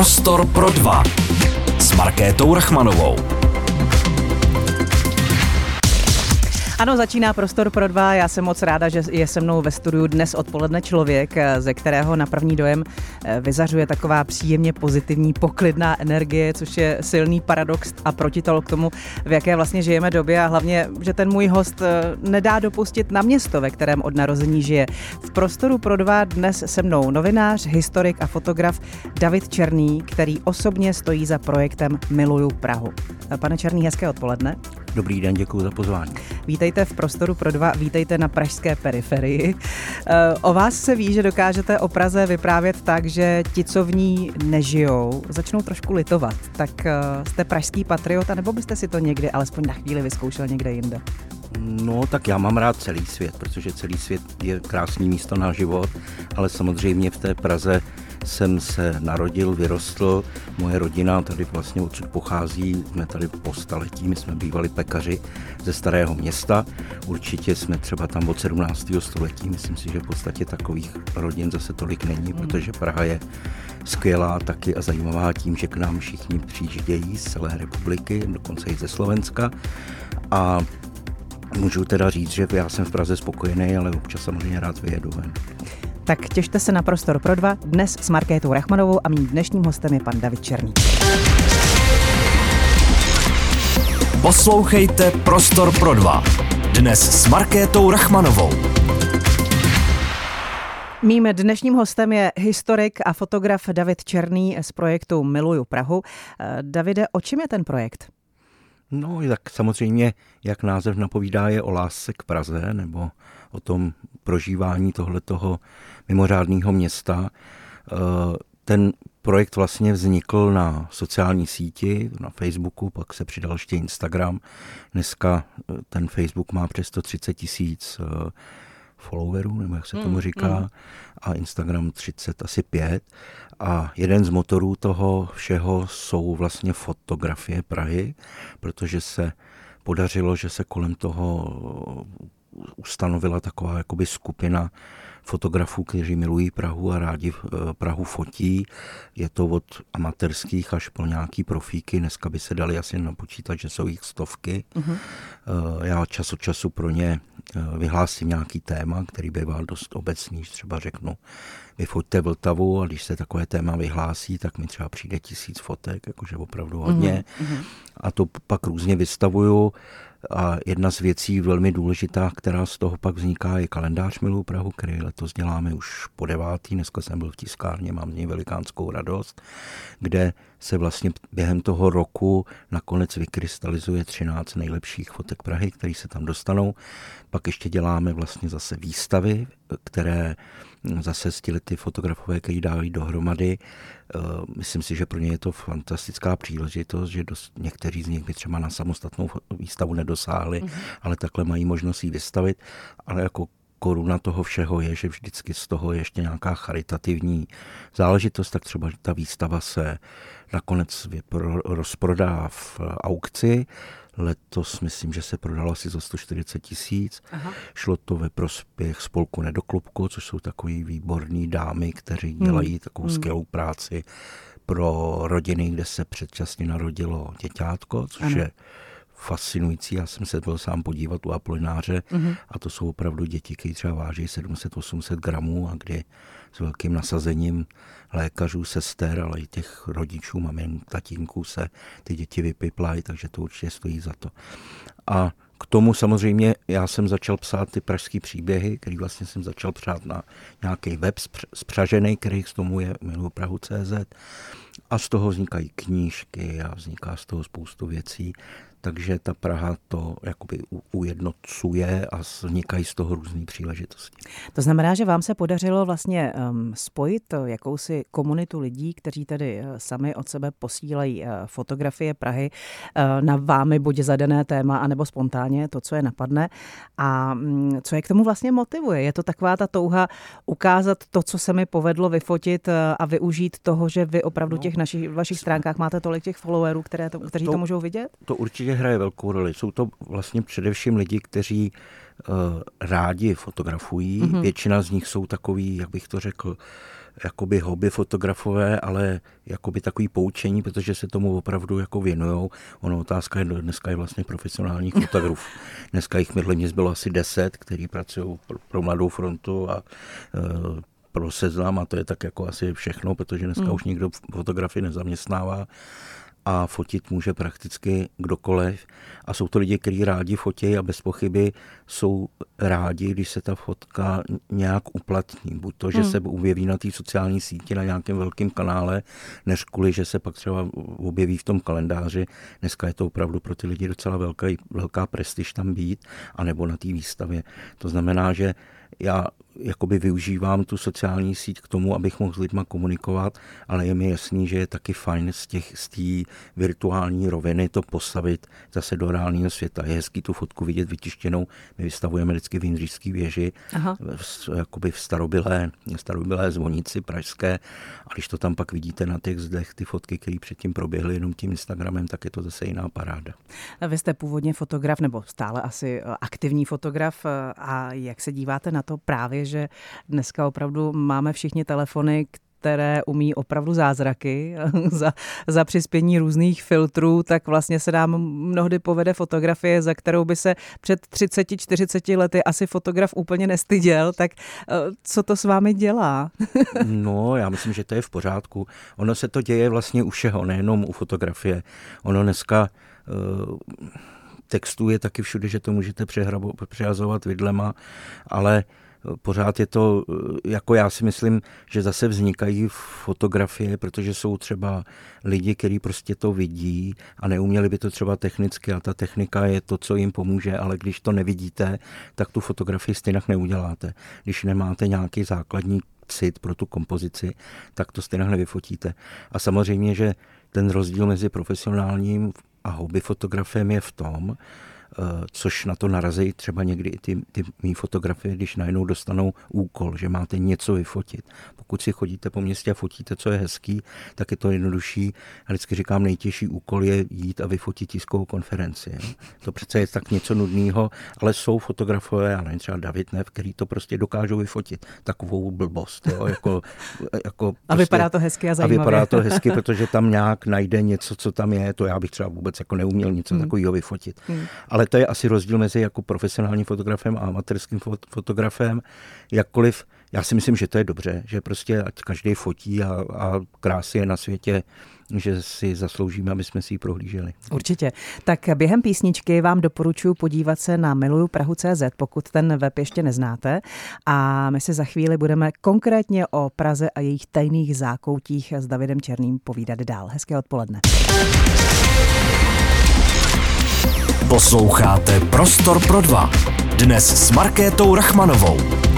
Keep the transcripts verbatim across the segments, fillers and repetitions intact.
Prostor pro dva s Markétou Rachmanovou. Ano, začíná Prostor pro dva. Já jsem moc ráda, že je se mnou ve studiu dnes odpoledne člověk, ze kterého na první dojem vyzařuje taková příjemně pozitivní, poklidná energie, což je silný paradox a protitol k tomu, v jaké vlastně žijeme době a hlavně, že ten můj host nedá dopustit na město, ve kterém od narození žije. V Prostoru pro dva dnes se mnou novinář, historik a fotograf David Černý, který osobně stojí za projektem Miluju Prahu. Pane Černý, hezké odpoledne. Dobrý den, děkuji za pozvání. Vítejte v Prostoru pro dva, vítejte na pražské periferii. O vás se ví, že dokážete o Praze vyprávět tak, že ti, co v ní nežijou, začnou trošku litovat. Tak jste pražský patriot, nebo byste si to někdy alespoň na chvíli vyzkoušel někde jinde? No, tak já mám rád celý svět, protože celý svět je krásný místo na život, ale samozřejmě v té Praze jsem se narodil, vyrostl, moje rodina tady vlastně odsud pochází, jsme tady po staletí, my jsme bývali pekaři ze Starého Města, určitě jsme třeba tam od sedmnáctého století, myslím si, že v podstatě takových rodin zase tolik není, protože Praha je skvělá taky a zajímavá tím, že k nám všichni přijíždějí z celé republiky, dokonce i ze Slovenska a můžu teda říct, že já jsem v Praze spokojený, ale občas samozřejmě rád vyjedu ven. Tak těšte se na Prostor pro dva, dnes s Markétou Rachmanovou a mým dnešním hostem je pan David Černý. Poslouchejte Prostor pro dva, dnes s Markétou Rachmanovou. Mým dnešním hostem je historik a fotograf David Černý z projektu Miluju Prahu. Davide, o čem je ten projekt? No, tak samozřejmě, jak název napovídá, je o lásce k Praze, nebo o tom prožívání tohletoho mimořádného města. Ten projekt vlastně vznikl na sociální síti, na Facebooku, pak se přidal ještě Instagram. Dneska ten Facebook má přes sto třicet tisíc followerů, nebo jak se tomu říká, mm, mm. a Instagram třicet, asi pět. A jeden z motorů toho všeho jsou vlastně fotografie Prahy, protože se podařilo, že se kolem toho ustanovila taková jakoby skupina fotografů, kteří milují Prahu a rádi Prahu fotí. Je to od amatérských až po nějaký profíky. Dneska by se dali asi napočítat, že jsou jich stovky. Uh-huh. Já čas od času pro ně vyhlásím nějaký téma, který bývá dost obecný, že třeba řeknu, vyfoťte Vltavu a když se takové téma vyhlásí, tak mi třeba přijde tisíc fotek, jakože opravdu hodně. Uh-huh. A to pak různě vystavuju. A jedna z věcí velmi důležitá, která z toho pak vzniká, je kalendář Miluju Prahu, který letos děláme už po devátý. Dneska jsem byl v tiskárně, mám z něj velikánskou radost, kde se vlastně během toho roku nakonec vykrystalizuje třináct nejlepších fotek Prahy, které se tam dostanou. Pak ještě děláme vlastně zase výstavy, které zase styly ty fotografové, který dávají dohromady. Myslím si, že pro ně je to fantastická příležitost, že dost, někteří z nich by třeba na samostatnou výstavu nedosáhli, mm-hmm. ale takhle mají možnost ji vystavit. Ale jako koruna toho všeho je, že vždycky z toho je ještě nějaká charitativní záležitost, tak třeba ta výstava se nakonec rozprodá v aukci. Letos myslím, že se prodalo asi za sto čtyřicet tisíc. Šlo to ve prospěch spolku Nedoklubko, což jsou takový výborný dámy, kteří dělají takovou hmm. skvělou práci pro rodiny, kde se předčasně narodilo děťátko, což ano. je fascinující. Já jsem se byl sám podívat u Apolináře mm-hmm. a to jsou opravdu děti, které třeba váží sedm set osm set gramů a kdy s velkým nasazením lékařů, sester, ale i těch rodičů, mamink, tatínků se ty děti vypiplají, takže to určitě stojí za to. A k tomu samozřejmě já jsem začal psát ty pražský příběhy, který vlastně jsem začal psát na nějaký web spřažený, který k tomu je Miluju Prahu tečka cé zet a z toho vznikají knížky a vzniká z toho spoustu věcí. Takže ta Praha to jakoby ujednocuje a vznikají z toho různý příležitosti. To znamená, že vám se podařilo vlastně um, spojit jakousi komunitu lidí, kteří tedy sami od sebe posílají uh, fotografie Prahy uh, na vámi buď zadané téma, anebo spontánně to, co je napadne. A um, co je k tomu vlastně motivuje? Je to taková ta touha ukázat to, co se mi povedlo vyfotit uh, a využít toho, že vy opravdu no, těch našich, vašich stránkách máte tolik těch followerů, které to, kteří to, to můžou vidět? To určitě hraje velkou roli. Jsou to vlastně především lidi, kteří rádi fotografují. Mm-hmm. Většina z nich jsou takový, jak bych to řekl, jakoby hobby fotografové, ale jakoby takový poučení, protože se tomu opravdu jako věnujou. Ono otázka je, dneska je vlastně profesionálních fotografů. Dneska jich mydle mě bylo asi deset, kteří pracují pro Mladou frontu a uh, pro Seznam a to je tak jako asi všechno, protože dneska mm. už nikdo fotografii nezaměstnává a fotit může prakticky kdokoliv. A jsou to lidi, kteří rádi fotí a bez pochyby jsou rádi, když se ta fotka nějak uplatní. Buď to, že hmm. se objeví na té sociální síti na nějakém velkém kanále, než kvůli, že se pak třeba objeví v tom kalendáři. Dneska je to opravdu pro ty lidi docela velká, velká prestiž tam být, anebo na té výstavě. To znamená, že já jakoby využívám tu sociální síť k tomu, abych mohl s lidma komunikovat, ale je mi jasný, že je taky fajn z těch z té virtuální roviny to postavit zase do reálného světa. Je hezký tu fotku vidět vytištěnou. My vystavujeme vždycky v Jindřišské věži, v, jakoby v starobylé, starobylé zvonici pražské, a když to tam pak vidíte na těch zdech, ty fotky, které předtím proběhly jenom tím Instagramem, tak je to zase jiná paráda. Vy jste původně fotograf, nebo stále asi aktivní fotograf, a jak se díváte na to právě, že dneska opravdu máme všichni telefony, které umí opravdu zázraky za, za přispění různých filtrů, tak vlastně se nám mnohdy povede fotografie, za kterou by se před třicet čtyřicet lety asi fotograf úplně nestyděl, tak co to s vámi dělá? No, já myslím, že to je v pořádku. Ono se to děje vlastně u všeho, nejenom u fotografie. Ono dneska uh, textů je taky všude, že to můžete přehazovat vidlema, ale pořád je to, jako já si myslím, že zase vznikají fotografie, protože jsou třeba lidi, kteří prostě to vidí a neuměli by to třeba technicky a ta technika je to, co jim pomůže, ale když to nevidíte, tak tu fotografii stejně neuděláte. Když nemáte nějaký základní cit pro tu kompozici, tak to stejně nevyfotíte. A samozřejmě, že ten rozdíl mezi profesionálním a hobby fotografem je v tom, což na to narazí třeba někdy i ty, ty mý fotografie, když najednou dostanou úkol, že máte něco vyfotit. Pokud si chodíte po městě a fotíte, co je hezký, tak je to jednodušší. A vždycky říkám, nejtěžší úkol je jít a vyfotit tiskovou konferenci. Jo? To přece je tak něco nudného, ale jsou fotografové, já nevím, třeba David Nev, který to prostě dokážou vyfotit. Takovou blbost. Jo? Jako, jako a prostě, vypadá to hezky a zajímavě. A vypadá to hezky, protože tam nějak najde něco, co tam je. To já bych třeba vůbec jako neuměl něco hmm. takového vyfotit. Hmm. Ale to je asi rozdíl mezi jako profesionálním fotografem a amatérským fotografem. Jakkoliv, já si myslím, že to je dobře, že prostě ať každý fotí a, a krásy je na světě, že si zasloužíme, aby jsme si ji prohlíželi. Určitě. Tak během písničky vám doporučuji podívat se na miluju prahu tečka cé zet, pokud ten web ještě neznáte. A my si za chvíli budeme konkrétně o Praze a jejich tajných zákoutích s Davidem Černým povídat dál. Hezké odpoledne. Posloucháte Prostor pro dva. Dnes s Markétou Rachmanovou.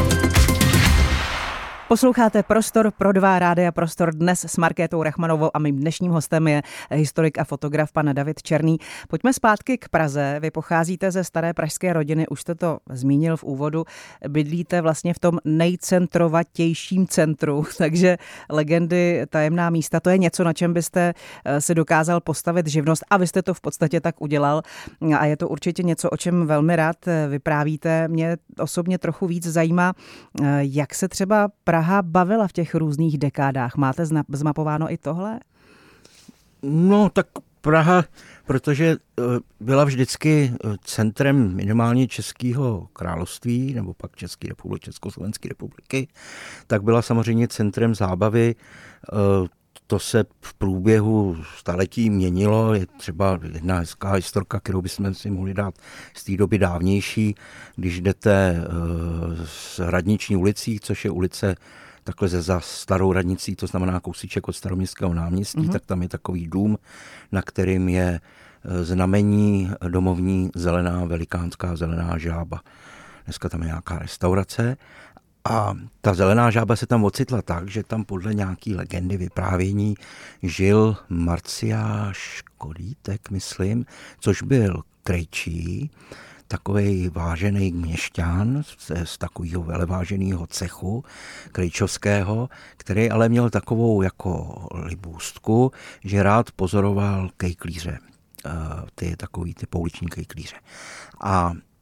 Posloucháte Prostor pro dva, Rádia Prostor, dnes s Markétou Rachmanovou a mým dnešním hostem je historik a fotograf pan David Černý. Pojďme zpátky k Praze. Vy pocházíte ze staré pražské rodiny, už jste to zmínil v úvodu, bydlíte vlastně v tom nejcentrovatějším centru, takže legendy, tajemná místa, to je něco, na čem byste si dokázal postavit živnost a vy jste to v podstatě tak udělal a je to určitě něco, o čem velmi rád vyprávíte. Mě osobně trochu víc zajímá, jak se třeba Praha bavila v těch různých dekádách. Máte zmapováno i tohle? No tak Praha, protože byla vždycky centrem minimálně Českého království, nebo pak České republiky, Československé republiky, tak byla samozřejmě centrem zábavy. To se v průběhu staletí měnilo. Je třeba jedna hezká historka, kterou bychom si mohli dát z té doby dávnější. Když jdete z Radniční ulicí, což je ulice takhle za starou radnicí, to znamená kousíček od Staroměstského náměstí, mm-hmm. tak tam je takový dům, na kterým je znamení domovní zelená, velikánská zelená žába. Dneska tam je nějaká restaurace. A ta zelená žába se tam ocitla tak, že tam podle nějaký legendy vyprávění žil Marciáš Kodítek, myslím, což byl krejčí, takovej vážený měšťan z, z takového veleváženého cechu krejčovského, který ale měl takovou jako libůstku, že rád pozoroval kejklíře, ty takový ty pouliční kejklíře. A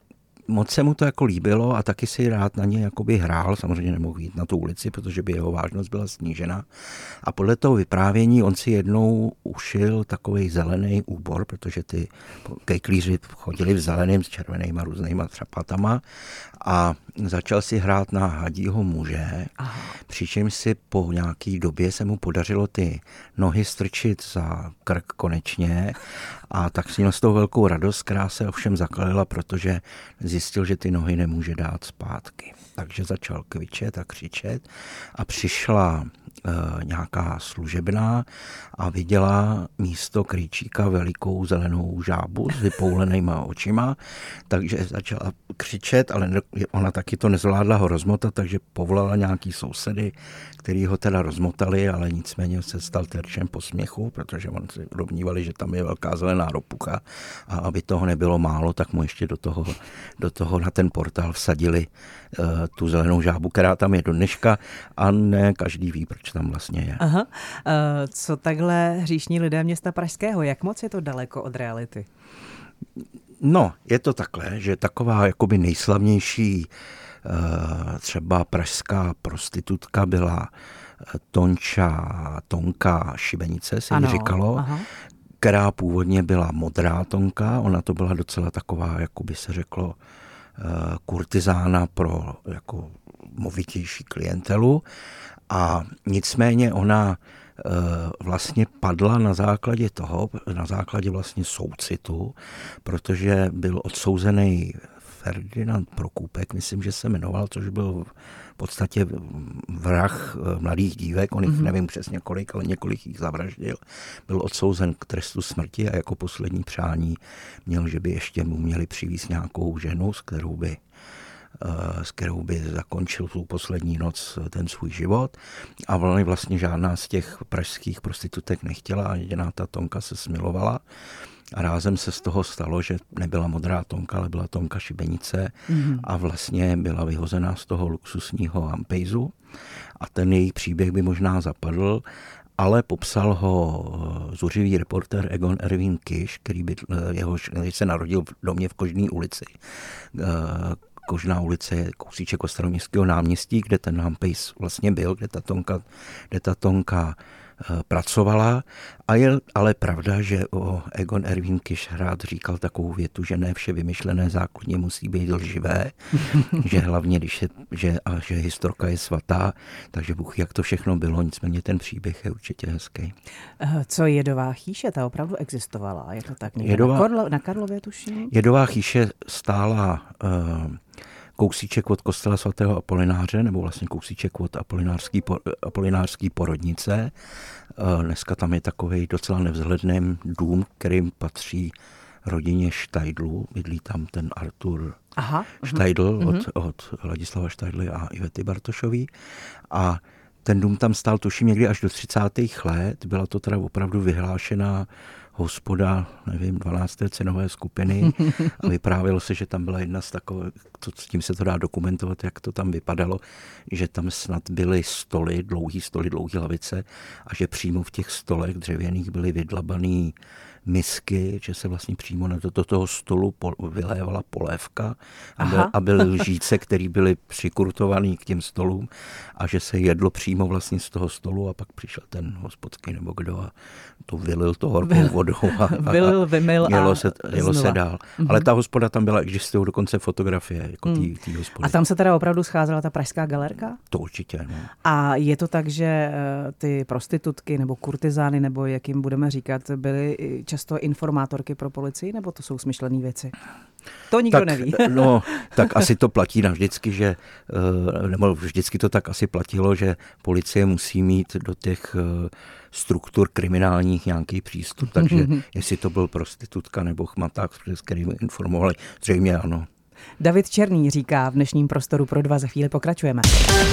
moc se mu to jako líbilo a taky si rád na ně jakoby hrál, samozřejmě nemohl jít na tu ulici, protože by jeho vážnost byla snížena. A podle toho vyprávění on si jednou ušil takovej zelený úbor, protože ty kejklíři chodili v zeleným s červenýma různýma třapatama a začal si hrát na hadího muže, aha. Přičemž si po nějaký době se mu podařilo ty nohy strčit za krk konečně a tak si měl z toho velkou radost, která se ovšem zakalila, protože zjistil, že ty nohy nemůže dát zpátky. Takže začal kvičet a křičet a přišla e, nějaká služebná a viděla místo krýčíka velikou zelenou žábu s vypoulenýma očima, takže začala křičet, ale ona taky to nezvládla ho rozmotat, takže povolala nějaký sousedy, který ho teda rozmotali, ale nicméně se stal terčem posměchu, protože on si domnívali, že tam je velká zelená ropucha a aby toho nebylo málo, tak mu ještě do toho, do toho na ten portál vsadili uh, tu zelenou žábu, která tam je do dneška a ne každý ví, proč tam vlastně je. Aha. Uh, co takhle hříšní lidé města Pražského, jak moc je to daleko od reality? No, je to takhle, že taková jakoby nejslavnější třeba pražská prostitutka byla Tonča, Tonka Šibenice, se jí říkalo, aha. Která původně byla modrá Tonka, ona to byla docela taková, jako by se řeklo, kurtizána pro jako movitější klientelu a nicméně ona vlastně padla na základě toho, na základě vlastně soucitu, protože byl odsouzený Ferdinand Prokůpek, myslím, že se jmenoval, což byl v podstatě vrah mladých dívek, on jich mm-hmm. nevím přesně kolik, ale několik jich zavraždil. Byl odsouzen k trestu smrti a jako poslední přání měl, že by ještě mu měli přivést nějakou ženu, s kterou by s kterou by zakončil tu poslední noc ten svůj život. A vlastně žádná z těch pražských prostitutek nechtěla a jediná ta Tonka se smilovala. A rázem se z toho stalo, že nebyla modrá Tonka, ale byla Tonka Šibenice mm-hmm. a vlastně byla vyhozená z toho luxusního Ampejzu. A ten její příběh by možná zapadl, ale popsal ho zuřivý reportér Egon Erwin Kiš, který, by, jehož, který se narodil v domě v Kožné ulici. Kožná ulice je kousíček od Staroměstského náměstí, kde ten Ampejz vlastně byl, kde ta Tonka, kde ta tonka pracovala a je ale pravda, že o Egon Erwin Kiš rád říkal takovou větu, že ne vše vymyšlené zákonně musí být lživé, že hlavně, když je, že, a že historka je svatá, takže Bůh, jak to všechno bylo, nicméně ten příběh je určitě hezký. Co Jedová chýše, ta opravdu existovala, je to tak někde Jedová, na, Karlo, na Karlově tuším? Jedová chýše stála uh, kousíček od kostela svatého Apolináře, nebo vlastně kousíček od Apolinářský, Apolinářský porodnice. Dneska tam je takovej docela nevzhledný dům, kterým patří rodině Štajdlů. Bydlí tam ten Artur Aha, Štajdl uh-huh. od, od Ladislava Štajdly a Ivety Bartošový. A ten dům tam stál tuším někdy až do třicátých let. Byla to teda opravdu vyhlášená hospoda, nevím, dvanácté cenové skupiny a vyprávělo se, že tam byla jedna z takových, s tím se to dá dokumentovat, jak to tam vypadalo, že tam snad byly stoly, dlouhý stoly, dlouhý lavice a že přímo v těch stolech dřevěných byly vydlabaný misky, že se vlastně přímo na to, do toho stolu po, vylévala polévka a, byl, a byly lžíce, které byly přikurtované k těm stolům a že se jedlo přímo vlastně z toho stolu a pak přišel ten hospodský nebo kdo a to vylil to horkou vodou a, a, vylil, vymyl a jelo se, jelo se dál. Mm-hmm. Ale ta hospoda tam byla, existují dokonce fotografie jako mm. tý, tý hospody. A tam se teda opravdu scházela ta pražská galerka? To určitě, no. A je to tak, že ty prostitutky nebo kurtizány, nebo jak jim budeme říkat, byly často informátorky pro policii, nebo to jsou smyšlené věci? To nikdo tak, neví. No, tak asi to platí navždycky, že, nebo vždycky to tak asi platilo, že policie musí mít do těch struktur kriminálních nějaký přístup, takže jestli to byl prostitutka nebo chmaták, s kterými informovali, zřejmě ano. David Černý říká v dnešním Prostoru pro dva, za chvíli pokračujeme.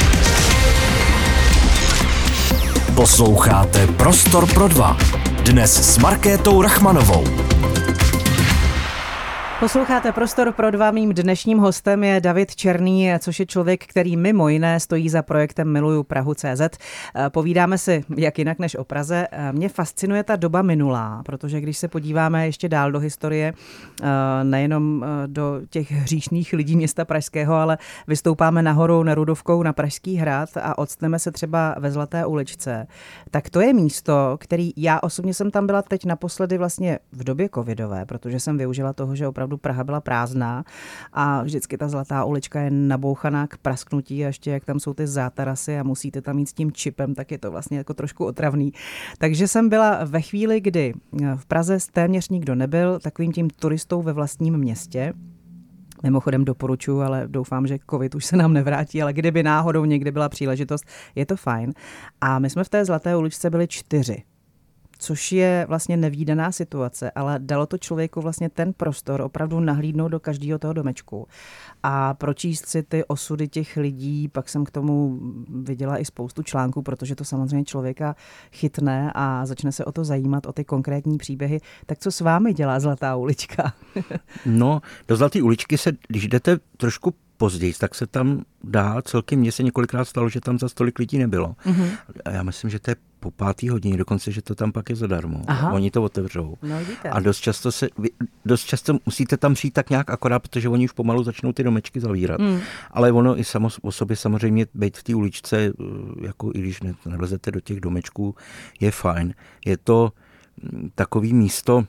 Posloucháte Prostor pro dva. Dnes s Markétou Rachmanovou. Posloucháte Prostor pro dva. Mým dnešním hostem je David Černý, což je člověk, který mimo jiné stojí za projektem Miluju Prahu tečka cé zet. Povídáme si jak jinak než o Praze. Mě fascinuje ta doba minulá, protože když se podíváme ještě dál do historie, nejenom do těch hříšných lidí města pražského, ale vystoupáme nahoru Nerudovkou na Pražský hrad a odstneme se třeba ve Zlaté uličce, tak to je místo, který já osobně jsem tam byla teď naposledy vlastně v době covidové, protože jsem využila toho, že opravdu Praha byla prázdná a vždycky ta Zlatá ulička je nabouchaná k prasknutí a ještě jak tam jsou ty zátarasy a musíte tam jít s tím čipem, tak je to vlastně jako trošku otravný. Takže jsem byla ve chvíli, kdy v Praze téměř nikdo nebyl, takovým tím turistou ve vlastním městě. Mimochodem doporučuji, ale doufám, že covid už se nám nevrátí, ale kdyby náhodou někdy byla příležitost, je to fajn. A my jsme v té Zlaté uličce byli čtyři, což je vlastně nevídaná situace, ale dalo to člověku vlastně ten prostor opravdu nahlídnout do každého toho domečku a pročíst si ty osudy těch lidí. Pak jsem k tomu viděla i spoustu článků, protože to samozřejmě člověka chytne a začne se o to zajímat, o ty konkrétní příběhy. Tak co s vámi dělá Zlatá ulička? No, do Zlaté uličky se, když jdete trošku později, tak se tam dá celkem, mně se několikrát stalo, že tam za tolik lidí nebylo. Mm-hmm. A já myslím, že to je po pátý hodině, dokonce, že to tam pak je zadarmo. Aha. Oni to otevřou. No, a dost často, se, dost často musíte tam přijít tak nějak akorát, protože oni už pomalu začnou ty domečky zavírat. Mm. Ale ono i samo o sobě samozřejmě být v té uličce, jako i když nelezete do těch domečků, je fajn. Je to takový místo,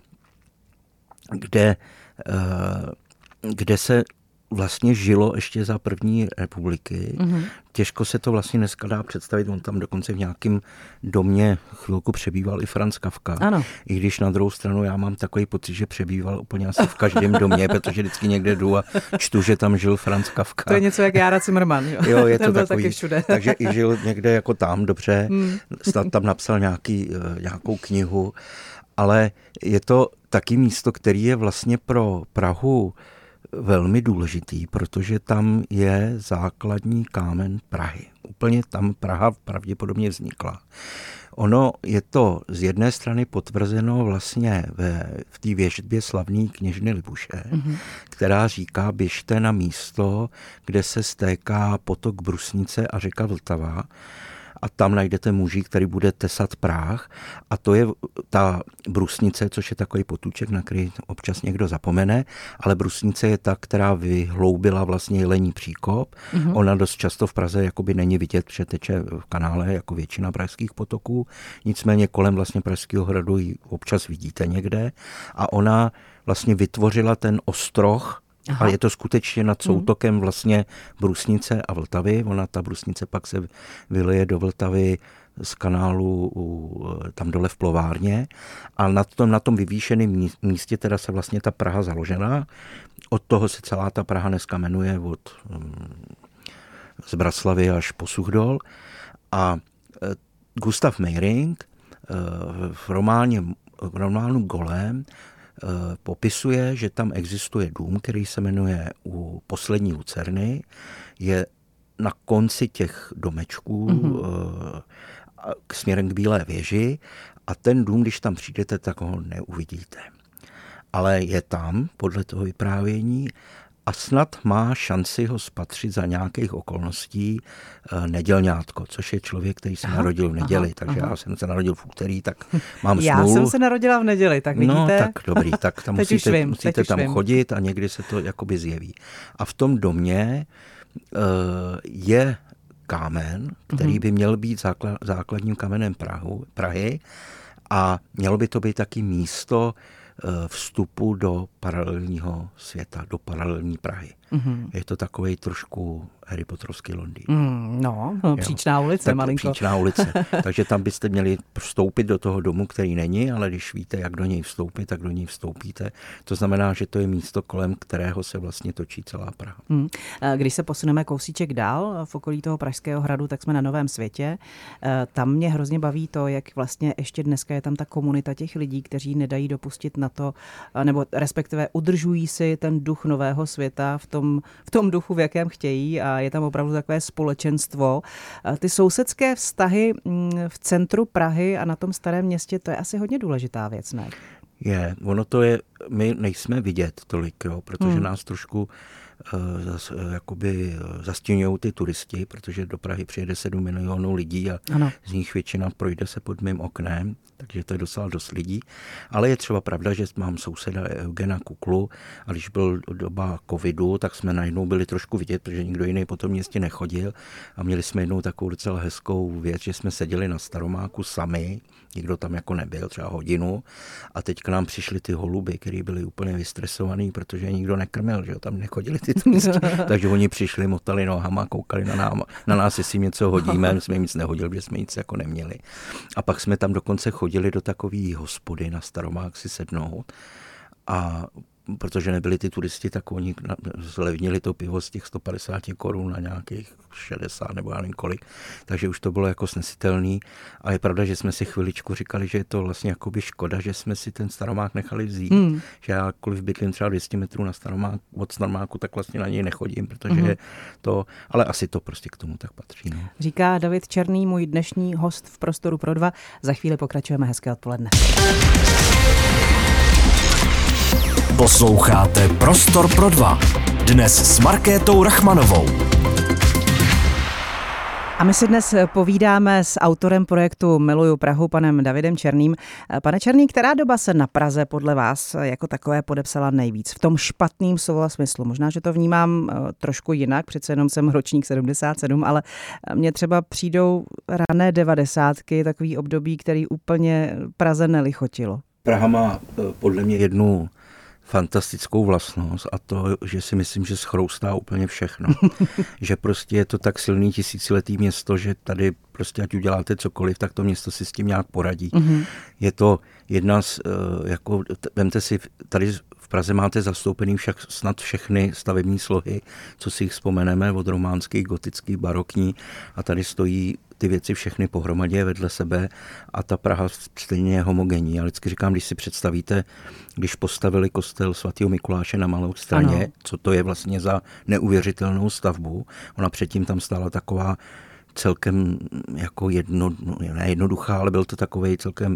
kde, kde se vlastně žilo ještě za první republiky. Mm-hmm. Těžko se to vlastně dneska dá představit. On tam dokonce v nějakém domě chvilku přebýval i Franz Kafka. Ano. I když na druhou stranu já mám takový pocit, že přebýval úplně asi v každém domě, protože vždycky někde jdu a čtu, že tam žil Franz Kafka. To je něco jak Jára Cimrman. Jo, jo je ten to takový. Takže i žil někde jako tam, dobře. Mm. Snad tam napsal nějaký, nějakou knihu. Ale je to taky místo, který je vlastně pro Prahu velmi důležitý, protože tam je základní kámen Prahy. Úplně tam Praha pravděpodobně vznikla. Ono je to z jedné strany potvrzeno vlastně ve, v té věžbě slavný kněžny Libuše, mm-hmm. která říká, běžte na místo, kde se stéká potok Brusnice a řeka Vltava, a tam najdete muži, který bude tesat práh, a to je ta brusnice, což je takový potůček, na který občas někdo zapomene, ale brusnice je ta, která vyhloubila vlastně jelení příkop. Mm-hmm. Ona dost často v Praze jakoby není vidět, že teče v kanále jako většina pražských potoků, nicméně kolem vlastně Pražského hradu ji občas vidíte někde a ona vlastně vytvořila ten ostroh. Aha. A je to skutečně nad soutokem vlastně Brusnice a Vltavy. Ona, ta Brusnice pak se vyleje do Vltavy z kanálu u, tam dole v plovárně. A na tom, na tom vyvýšeném místě teda se vlastně ta Praha založena. Od toho se celá ta Praha dneska jmenuje od um, z Braslavy až po Suchdol. A uh, Gustav Meyring uh, v románě, v románu Golem popisuje, že tam existuje dům, který se jmenuje U poslední lucerny, je na konci těch domečků mm-hmm. k směrem k Bílé věži a ten dům, když tam přijdete, tak ho neuvidíte. Ale je tam, podle toho vyprávění, a snad má šanci ho spatřit za nějakých okolností nedělňátko, což je člověk, který se aha, narodil v neděli, aha, takže aha. já jsem se narodil v úterý, tak mám já smůlu. Já jsem se narodila v neděli, tak vidíte. No tak dobrý, tak tam musíte, vím, musíte tam vím. chodit a někdy se to jakoby zjeví. A v tom domě uh, je kámen, který by měl být základ, základním kamenem Prahu, Prahy a mělo by to být taky místo vstupu do paralelního světa, do paralelní Prahy. Mm-hmm. Je to takovej trošku Harry Potterovský Londýn. Mm, no, no příčná ulice, tak, malinko. Příčná ulice. Takže tam byste měli vstoupit do toho domu, který není, ale když víte, jak do něj vstoupit, tak do něj vstoupíte. To znamená, že to je místo, kolem kterého se vlastně točí celá Praha. Mm. Když se posuneme kousíček dál v okolí toho Pražského hradu, tak jsme na Novém Světě. Tam mě hrozně baví to, jak vlastně ještě dneska je tam ta komunita těch lidí, kteří nedají dopustit na to, nebo respektive udržují si ten duch Nového Světa v tom, v tom duchu, v jakém chtějí, a je tam opravdu takové společenstvo. Ty sousedské vztahy v centru Prahy a na tom starém městě, to je asi hodně důležitá věc, ne? Je, ono to je, my nejsme vidět tolik, jo, protože hmm. nás trošku uh, zas, uh, jakoby uh, zastíňují ty turisti, protože do Prahy přijede sedm milionů lidí a ano. z nich většina projde se pod mým oknem, takže to je docela dost lidí. Ale je třeba pravda, že mám souseda Eugena Kuklu a když byl doba covidu, tak jsme najednou byli trošku vidět, protože nikdo jiný po tom městě nechodil a měli jsme jednou takovou docela hezkou věc, že jsme seděli na Staromáku sami, nikdo tam jako nebyl, třeba hodinu a teď k nám přišli ty holuby, který byli úplně vystresovaný, protože nikdo nekrmil, že jo, tam nechodili ty turisti, takže oni přišli, motali nohama, koukali na, nám, na nás, jestli něco hodíme, my jsme nic nehodili, protože jsme nic jako neměli. A pak jsme tam dokonce chodili do takové hospody na Staromák si sednout a protože nebyli ty turisti, tak oni zlevnili to pivo z těch sto padesát korun na nějakých šedesát nebo já nevím kolik, takže už to bylo jako snesitelný a je pravda, že jsme si chviličku říkali, že je to vlastně jakoby škoda, že jsme si ten Staromák nechali vzít, mm. že jákoliv bydlím třeba dvě stě metrů na Staromák, od Staromáku, tak vlastně na něj nechodím, protože mm. to, ale asi to prostě k tomu tak patří. No. Říká David Černý, můj dnešní host v Prostoru pro dva. Za chvíli pokračujeme, hezké odpoledne. Posloucháte Prostor pro dva. Dnes s Markétou Rachmanovou. A my si dnes povídáme s autorem projektu Miluju Prahu, panem Davidem Černým. Pane Černý, která doba se na Praze podle vás jako takové podepsala nejvíc? V tom špatným slova smyslu. Možná, že to vnímám trošku jinak, přece jenom jsem ročník sedmdesát sedm, ale mně třeba přijdou rané devadesátky, takový období, který úplně Praze nelichotilo. Praha má podle mě jednu fantastickou vlastnost a to, že si myslím, že schroustá úplně všechno. Že prostě je to tak silný tisíciletý město, že tady prostě ať uděláte cokoliv, tak to město si s tím nějak poradí. Mm-hmm. Je to jedna z, jako, vemte si, tady v Praze máte zastoupený však snad všechny stavební slohy, co si jich vzpomeneme, od románských, gotických, barokní a tady stojí ty věci všechny pohromadě vedle sebe a ta Praha stejně je homogenní. Já vždycky říkám, když si představíte, když postavili kostel svatého Mikuláše na Malou Straně, ano. co to je vlastně za neuvěřitelnou stavbu. Ona předtím tam stála taková celkem jako jedno, ne jednoduchá, ale byl to takovej celkem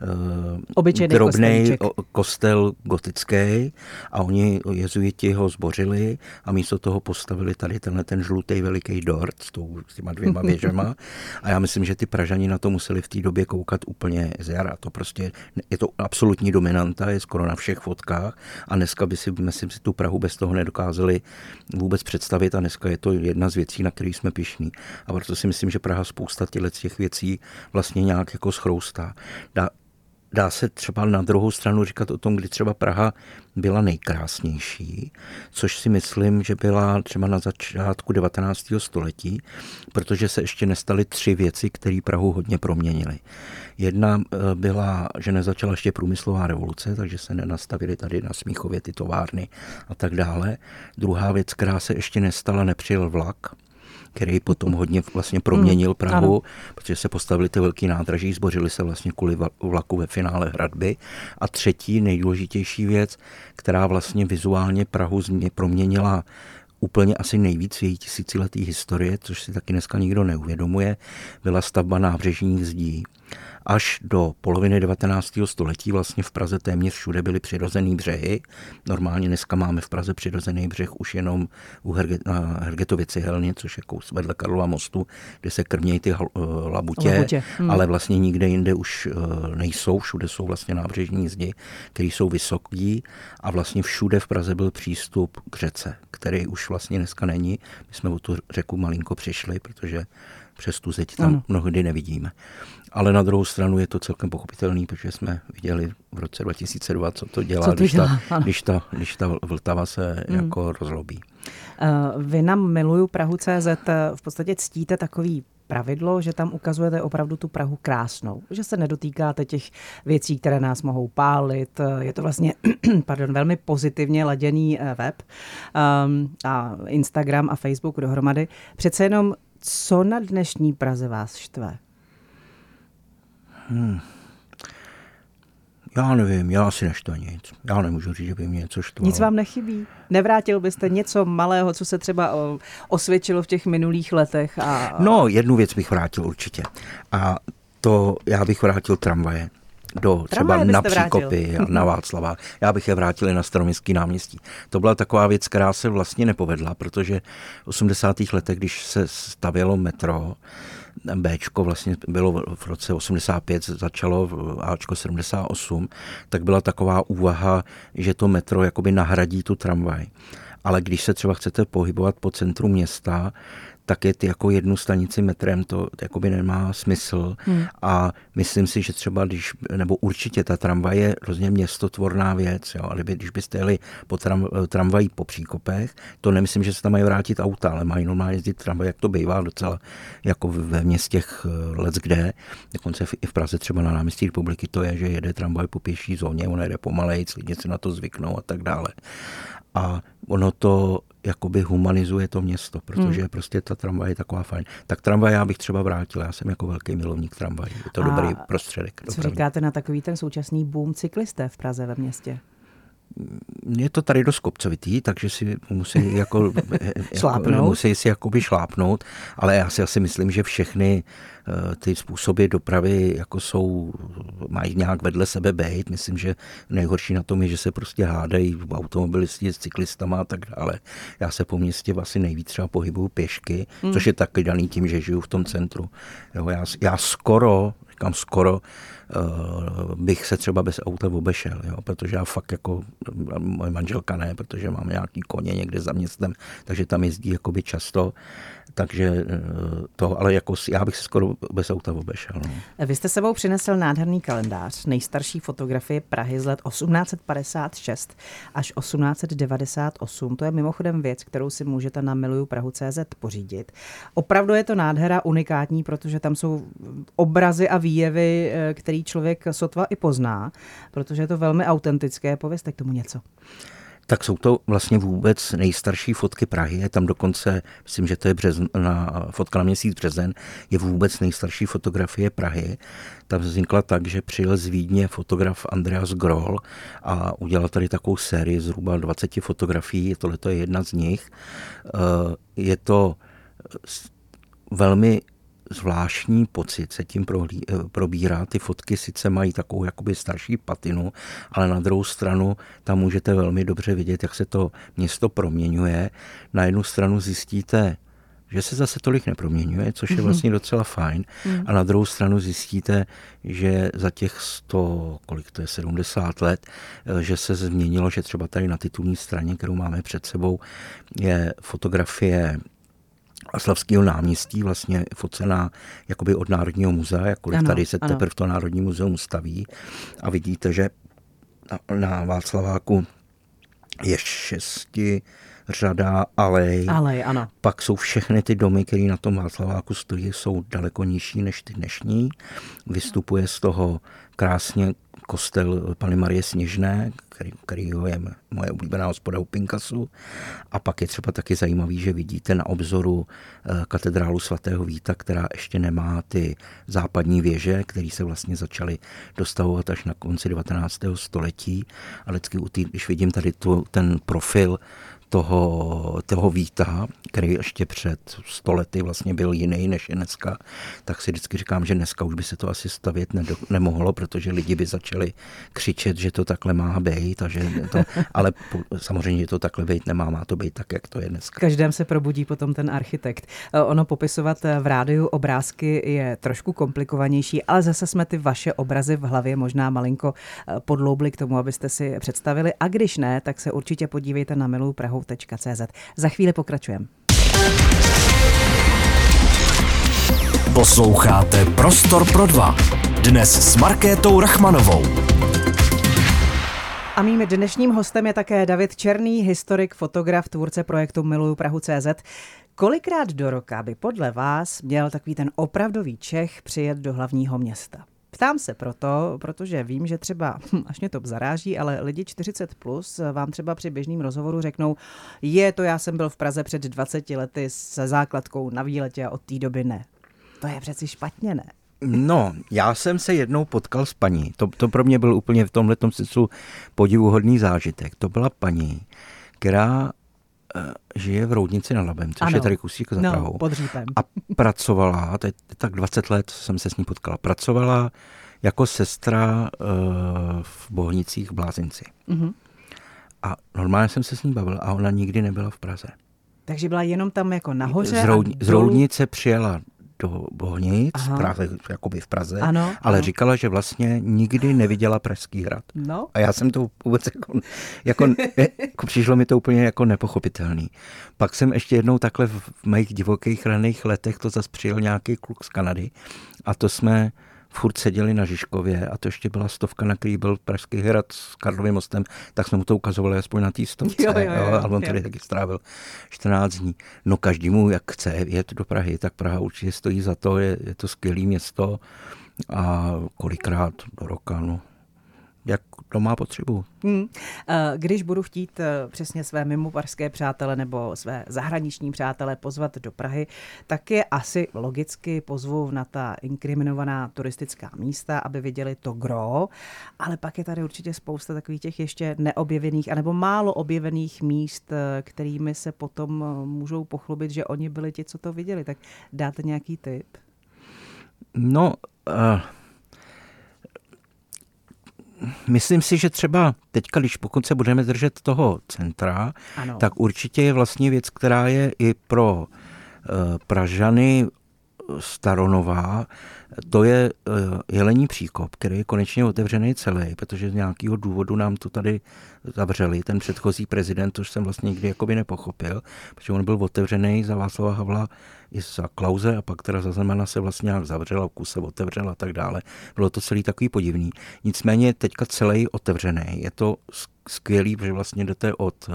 uh, drobnej kostel gotický a oni jezuiti ho zbořili a místo toho postavili tady tenhle ten žlutý veliký dort s, tou, s těma dvěma věžema a já myslím, že ty Pražani na to museli v té době koukat úplně z jara. To prostě je to absolutní dominanta, je skoro na všech fotkách a dneska by si, myslím, si tu Prahu bez toho nedokázali vůbec představit a dneska je to jedna z věcí, na který jsme pyšní. A proto si myslím, že Praha spousta těch věcí vlastně nějak jako schroustá. Dá, dá se třeba na druhou stranu říkat o tom, kdy třeba Praha byla nejkrásnější, což si myslím, že byla třeba na začátku devatenáctého století, protože se ještě nestaly tři věci, které Prahu hodně proměnily. Jedna byla, že nezačala ještě průmyslová revoluce, takže se nenastavily tady na Smíchově ty továrny a tak dále. Druhá věc, která se ještě nestala, nepřijel vlak, který potom hodně vlastně proměnil Prahu, ano. protože se postavili ty velký nádraží, zbořili se vlastně kvůli vlaku ve finále hradby. A třetí nejdůležitější věc, která vlastně vizuálně Prahu proměnila úplně asi nejvíc v její tisíciletý historie, což si taky dneska nikdo neuvědomuje, byla stavba nábřežních zdí. Až do poloviny devatenáctého století vlastně v Praze téměř všude byly přirozený břehy. Normálně dneska máme v Praze přirozený břeh už jenom u Herge, na Hergetově cihelně, což je kous vedle Karlova mostu, kde se krmějí ty labutě, labutě. Hmm. ale vlastně nikde jinde už nejsou. Všude jsou vlastně nábřežní zdi, které jsou vysoký a vlastně všude v Praze byl přístup k řece, který už vlastně dneska není. My jsme o tu řeku malinko přišli, protože přes tu zeď tam ano. mnohdy nevidíme. Ale na druhou stranu je to celkem pochopitelný, protože jsme viděli v roce dva tisíce dva, co to dělá, co to když, dělá? Ta, když, ta, když ta Vltava se hmm. jako rozlobí. Vy na Miluju Prahu tečka cé zet v podstatě ctíte takový pravidlo, že tam ukazujete opravdu tu Prahu krásnou, že se nedotýkáte těch věcí, které nás mohou pálit. Je to vlastně pardon, velmi pozitivně laděný web um, a Instagram a Facebook dohromady. Přece jenom, co na dnešní Praze vás štve? Hmm. Já nevím, já asi neštve nic. Já nemůžu říct, že by mě něco štvalo. Nic vám nechybí? Nevrátil byste něco malého, co se třeba osvědčilo v těch minulých letech? A... No, jednu věc bych vrátil určitě. A to já bych vrátil tramvaje. do třeba na Příkopy a na Václava. Já bych je vrátil na Staroměstský náměstí. To byla taková věc, která se vlastně nepovedla, protože v osmdesátých letech, když se stavělo metro, Bčko vlastně bylo v roce osmdesát pět, začalo Ačko sedmdesát osm, tak byla taková úvaha, že to metro jakoby nahradí tu tramvaj. Ale když se třeba chcete pohybovat po centru města, tak je ty jako jednu stanici metrem, to jakoby nemá smysl. Hmm. A myslím si, že třeba když, nebo určitě ta tramvaj je hrozně městotvorná věc, jo, ale když byste jeli po tram, tramvají po Příkopech, to nemyslím, že se tam mají vrátit auta, ale mají normálně jezdit tramvaj, jak to bývá docela jako ve městech leckde, dokonce i v Praze třeba na náměstí Republiky to je, že jede tramvaj po pěší zóně, on jede pomalejc, lidi se na to zvyknou a tak dále. A ono to jakoby humanizuje to město, protože hmm. prostě ta tramvaj je taková fajn. Tak tramvaj já bych třeba vrátil, já jsem jako velký milovník tramvají. Je to a dobrý prostředek. Co dopravný. Říkáte na takový ten současný boom cyklisté v Praze ve městě? Je to tady dost kopcovitý, takže si musí jako, jako musí si jakoby šlápnout, ale já si asi myslím, že všechny ty způsoby dopravy jako jsou, mají nějak vedle sebe bejt. Myslím, že nejhorší na tom je, že se prostě hádají automobilisti s cyklistama a tak dále. Já se po městě asi nejvíc třeba pohybuju pěšky, hmm. což je taky daný tím, že žiju v tom centru. Jo, já, já skoro, říkám skoro, Uh, bych se třeba bez auta obešel, jo, protože já fakt jako, moje manželka ne, protože mám nějaký koně někde za městem, takže tam jezdí jakoby často, takže uh, to, ale jako já bych se skoro bez auta obešel. No. Vy jste sebou přinesl nádherný kalendář, nejstarší fotografie Prahy z let osmnáct padesát šest až osmnáct devadesát osm. To je mimochodem věc, kterou si můžete na miluju prahu tečka cé zet pořídit. Opravdu je to nádhera unikátní, protože tam jsou obrazy a výjevy, které člověk sotva i pozná, protože je to velmi autentické. Povězte k tomu něco. Tak jsou to vlastně vůbec nejstarší fotky Prahy. Je tam dokonce, myslím, že to je březen, na, fotka na měsíc březen, je vůbec nejstarší fotografie Prahy. Ta vznikla tak, že přijel z Vídně fotograf Andreas Groll a udělal tady takovou sérii zhruba dvacet fotografií. Tohle je jedna z nich. Je to velmi zvláštní pocit se tím prohlí, probírá. Ty fotky sice mají takovou jakoby starší patinu, ale na druhou stranu tam můžete velmi dobře vidět, jak se to město proměňuje. Na jednu stranu zjistíte, že se zase tolik neproměňuje, což je vlastně docela fajn. A na druhou stranu zjistíte, že za těch sto, kolik to je, sedmdesát let, že se změnilo, že třeba tady na titulní straně, kterou máme před sebou, je fotografie Václavského náměstí, vlastně focená jakoby od Národního muzea, jakkoliv ano, tady se ano. teprve to Národní muzeum staví. A vidíte, že na, na Václaváku je šesti řada alej. Alej, ano. Pak jsou všechny ty domy, které na tom Václaváku stojí, jsou daleko nižší než ty dnešní. Vystupuje z toho krásně kostel Panny Marie Sněžné, který, který je moje oblíbená hospoda u Pinkasu. A pak je třeba taky zajímavý, že vidíte na obzoru katedrálu svatého Víta, která ještě nemá ty západní věže, které se vlastně začaly dostavovat až na konci devatenáctého století. A vždycky, když vidím tady tu, ten profil toho, toho Víta, který ještě před sto lety vlastně byl jiný, než je dneska, tak si vždycky říkám, že dneska už by se to asi stavět nedo, nemohlo, protože lidi by začali křičet, že to takhle má být, a že to, ale po, samozřejmě to takhle být nemá, má to být tak, jak to je dneska. V každém se probudí potom ten architekt. Ono popisovat v rádiu obrázky je trošku komplikovanější, ale zase jsme ty vaše obrazy v hlavě možná malinko podloubli k tomu, abyste si představili, a když ne, tak se určitě podívejte na miluju prahu tečka cé zet. Za chvíli pokračujeme. Posloucháte Prostor pro dva. Dnes s Markétou Rachmanovou. A mým dnešním hostem je také David Černý, historik, fotograf, tvůrce projektu miluju prahu tečka cé zet. Kolikrát do roka by podle vás měl takový ten opravdový Čech přijet do hlavního města? Ptám se proto, protože vím, že třeba, až mě to zaráží, ale lidi čtyřicet plus vám třeba při běžným rozhovoru řeknou, je to, já jsem byl v Praze před dvaceti lety se základkou na výletě a od té doby ne. To je přeci špatně, ne? No, já jsem se jednou potkal s paní. To, to pro mě byl úplně v tomhletom smyslu podivuhodný zážitek. To byla paní, která žije v Roudnici nad Labem, což ano. je tady kusík za no, Prahou. pod Řípem. A pracovala, teď tak dvacet let jsem se s ní potkala, pracovala jako sestra uh, v Bohnicích v Blázinci. Uh-huh. A normálně jsem se s ní bavil a ona nikdy nebyla v Praze. Takže byla jenom tam jako nahoře? Z, Roudni, z Roudnice přijela do Bohnic, právě jakoby v Praze, ano, ale ano. říkala, že vlastně nikdy neviděla Pražský hrad. No. A já jsem to vůbec jako, jako, jako přišlo mi to úplně jako nepochopitelný. Pak jsem ještě jednou takhle v mých divokých raných letech to zase přijel nějaký kluk z Kanady a to jsme furt seděli na Žižkově a to ještě byla stovka, na který byl Pražský hrad s Karlovým mostem, tak jsme mu to ukazovali aspoň na té stovce. Jo, jo, jo, jo, a on jo. tady taky strávil čtrnáct dní. No každému, jak chce jet do Prahy, tak Praha určitě stojí za to, je, je to skvělé město a kolikrát do roka, no. Jak to má potřebu. Hmm. Když budu chtít přesně své mimoparské přátele nebo své zahraniční přátele pozvat do Prahy, tak je asi logicky pozvu na ta inkriminovaná turistická místa, aby viděli to gro, ale pak je tady určitě spousta takových těch ještě neobjevených anebo málo objevených míst, kterými se potom můžou pochlubit, že oni byli ti, co to viděli. Tak dáte nějaký tip? No... Uh... Myslím si, že třeba teďka, když pokud se budeme držet toho centra, ano. tak určitě je vlastně věc, která je i pro uh, Pražany staronová, to je uh, Jelení příkop, který je konečně otevřený celý, protože z nějakého důvodu nám to tady zavřeli, ten předchozí prezident, což jsem vlastně nikdy jakoby nepochopil, protože on byl otevřený za Václava Havla i za Klause a pak teda za Zemana se vlastně nějak zavřel a kus se otevřel a tak dále. Bylo to celý takový podivný. Nicméně teďka celý otevřený. Je to skvělý, protože vlastně jdete od uh,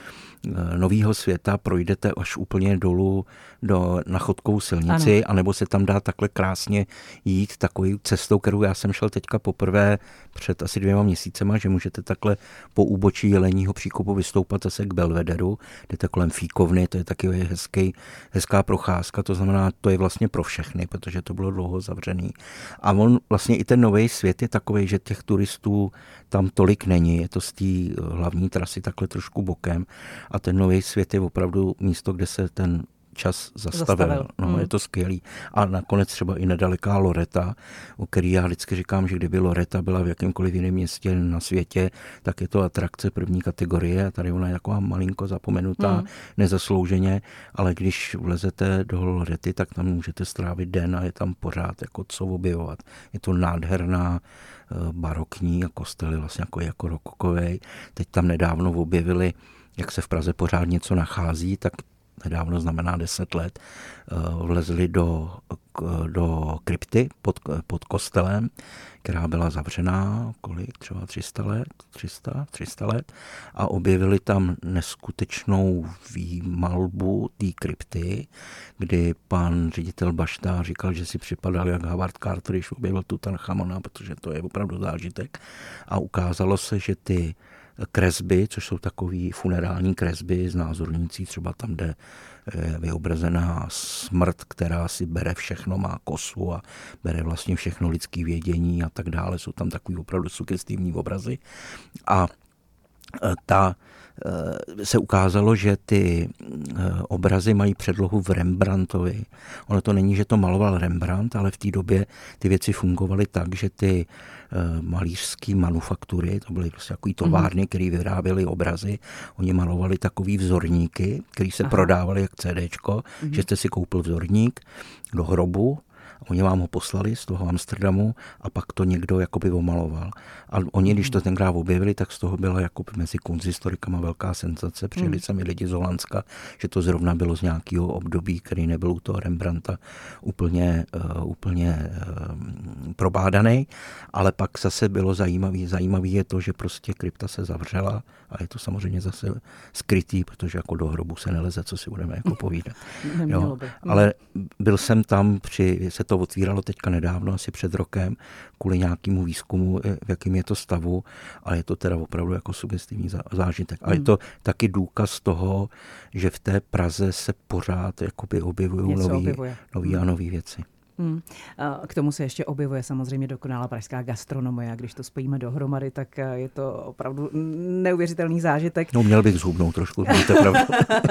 Nového Světa, projdete až úplně dolů do, na Chodkovou silnici, ano. anebo se tam dá takhle krásně jít takovou cestou, kterou já jsem šel teďka poprvé před asi dvěma měsícema, že můžete takhle po úbočí Jeleního příkopu vystoupat zase k Belvederu, jdete kolem Fíkovny, to je taky hezký, hezká procházka, to znamená, to je vlastně pro všechny, protože to bylo dlouho zavřený. A on vlastně i ten Nový Svět je takový, že těch turistů tam tolik není, je to z té hlavní trasy takhle trošku bokem a ten Nový Svět je opravdu místo, kde se ten čas zastavil. zastavil. No, hmm. Je to skvělý. A nakonec třeba i nedaleká Loreta, o který já vždycky říkám, že kdyby Loreta byla v jakémkoliv jiném městě na světě, tak je to atrakce první kategorie. Tady ona je taková malinko zapomenutá, hmm. nezaslouženě, ale když vlezete do Lorety, tak tam můžete strávit den a je tam pořád jako co objevovat. Je to nádherná barokní a kostel je vlastně jako, jako rokokovej. Teď tam nedávno objevili, jak se v Praze pořád něco nachází, tak nedávno znamená deset let, vlezli do, do krypty pod, pod kostelem, která byla zavřená, kolik, třeba tři sta let, tři sta let, a objevili tam neskutečnou výmalbu té krypty, kdy pan ředitel Bašta říkal, že si připadal jak Howard Carter, když objevil Tutanchamona, protože to je opravdu zážitek. A ukázalo se, že ty kresby, což jsou takový funerální kresby znázorňující, třeba tam, kde je vyobrazená smrt, která si bere všechno, má kosu a bere vlastně všechno lidský vědění a tak dále. Jsou tam takový opravdu sugestivní obrazy. A ta se ukázalo, že ty obrazy mají předlohu v Rembrandtovi. Ono to není, že to maloval Rembrandt, ale v té době ty věci fungovaly tak, že ty malířské manufaktury, to byly prostě takový továrny, které vyráběly obrazy, oni malovali takový vzorníky, který se Aha. prodávali jak CDčko, mm-hmm. že jste si koupil vzorník do hrobu, oni vám ho poslali z toho Amsterdamu a pak to někdo jakoby omaloval. A oni, když to tenkrát objevili, tak z toho byla jako mezi kunsthistorikama velká senzace. Přijeli se mi lidi z Holandska, že to zrovna bylo z nějakého období, který nebyl u toho Rembrandta úplně, uh, úplně uh, probádaný. Ale pak zase bylo zajímavý. Zajímavý je to, že prostě krypta se zavřela a je to samozřejmě zase skrytý, protože jako do hrobu se neleze, co si budeme jako povídat. Jo. Ale byl jsem tam při, se to otvíralo teďka nedávno, asi před rokem, kvůli nějakému výzkumu, v jakým je to stavu, ale je to teda opravdu jako sugestivní zážitek. A je to taky důkaz toho, že v té Praze se pořád jakoby objevují nový, nový a nový věci. Hmm. K tomu se ještě objevuje samozřejmě dokonalá pražská gastronomie a když to spojíme dohromady, tak je to opravdu neuvěřitelný zážitek. No, měl bych zhubnout trošku, to je pravda.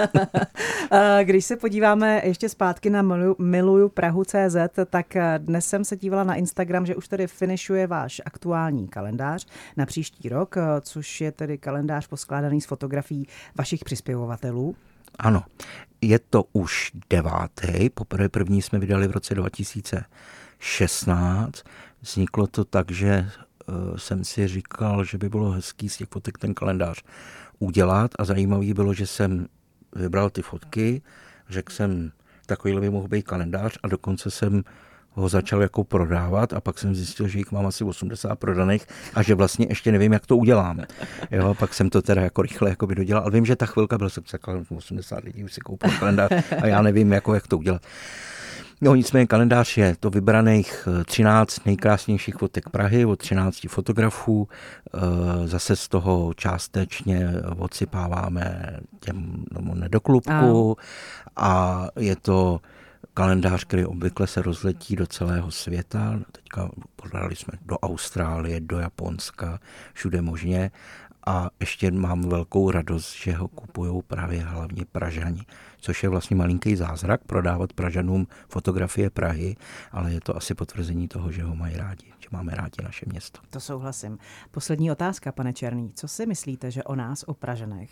Když se podíváme ještě zpátky na miluju prahu tečka cé zet, tak dnes jsem se dívala na Instagram, že už tedy finišuje váš aktuální kalendář na příští rok, což je tedy kalendář poskládaný z fotografií vašich přispěvovatelů. Ano, je to už devátý, poprvé první jsme vydali v roce dva tisíce šestnáct. Vzniklo to tak, že uh, jsem si říkal, že by bylo hezký z těch fotek ten kalendář udělat a zajímavý bylo, že jsem vybral ty fotky, řekl jsem, takovýhle by mohl být kalendář a dokonce jsem ho začal jako prodávat a pak jsem zjistil, že jich mám asi osmdesát prodaných a že vlastně ještě nevím, jak to uděláme. Jo, pak jsem to teda jako rychle jako by dodělal, ale vím, že ta chvilka byla, jsem řekl, osmdesát lidí už si koupil kalendář a já nevím, jako, jak to udělat. No, nicméně kalendář je to vybraných třináct nejkrásnějších fotek Prahy od třinácti fotografů. Zase z toho částečně odsypáváme těm no, nedoklubku a je to kalendář, který obvykle se rozletí do celého světa. Teďka podali jsme do Austrálie, do Japonska, všude možně. A ještě mám velkou radost, že ho kupují právě hlavně Pražani, což je vlastně malinký zázrak prodávat Pražanům fotografie Prahy, ale je to asi potvrzení toho, že ho mají rádi, že máme rádi naše město. To souhlasím. Poslední otázka, pane Černý. Co si myslíte, že o nás, o Pražanech,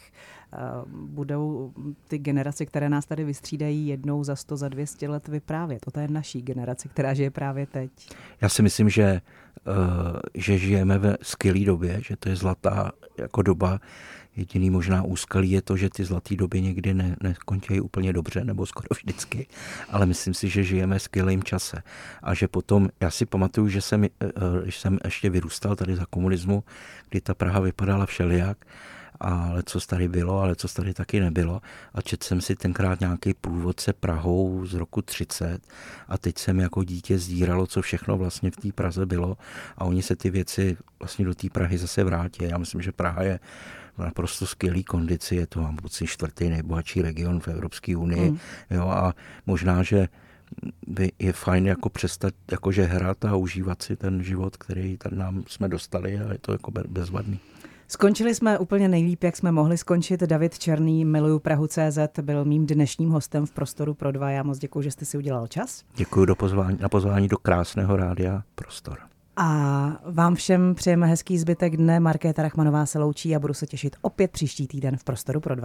budou ty generace, které nás tady vystřídají jednou za sto, za dvě stě let vyprávět? O té naší generaci, která žije právě teď. Já si myslím, že, že žijeme ve skvělé době, že to je zlatá jako doba. Jediný možná úskalí je to, že ty zlaté doby někdy ne, nekončí úplně dobře, nebo skoro vždycky, ale myslím si, že žijeme v skvělém čase. A že potom, já si pamatuju, že jsem, když jsem ještě vyrůstal tady za komunismu, kdy ta Praha vypadala všelijak, ale co tady bylo, ale co tady taky nebylo. A četl jsem si tenkrát nějaký průvodce Prahou z roku třicet a teď jsem jako dítě sdíralo, co všechno vlastně v té Praze bylo a oni se ty věci vlastně do té Prahy zase vrátí. Já myslím, že Praha je v naprosto skvělý kondici, je to mám pocit čtvrtý nejbohatší region v Evropské unii. Mm. Jo, a možná, že by je fajn jako přestat jakože hrát a užívat si ten život, který tady nám jsme dostali a je to jako bezvadný. Skončili jsme úplně nejlíp, jak jsme mohli skončit. David Černý, miluju Prahu tečka cé zet, byl mým dnešním hostem v Prostoru pro dva. Já moc děkuji, že jste si udělal čas. Děkuji do pozvání, na pozvání do krásného rádia Prostor. A vám všem přejeme hezký zbytek dne. Markéta Rachmanová se loučí a budu se těšit opět příští týden v Prostoru pro dva.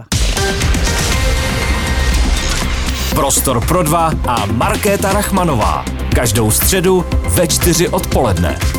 Prostor pro dva a Markéta Rachmanová. Každou středu ve čtyři odpoledne.